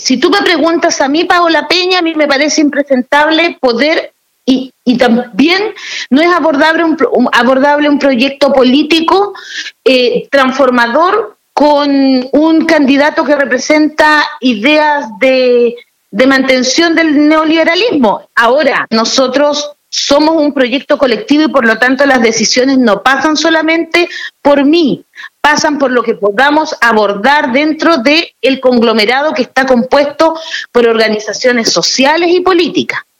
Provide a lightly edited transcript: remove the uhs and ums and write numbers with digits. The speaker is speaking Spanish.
si tú me preguntas a mí, Paola Peña, a mí me parece impresentable poder, y también no es abordable un proyecto político transformador con un candidato que representa ideas de mantención del neoliberalismo. Ahora, nosotros somos un proyecto colectivo y por lo tanto las decisiones no pasan solamente por mí, pasan por lo que podamos abordar dentro del conglomerado que está compuesto por organizaciones sociales y políticas.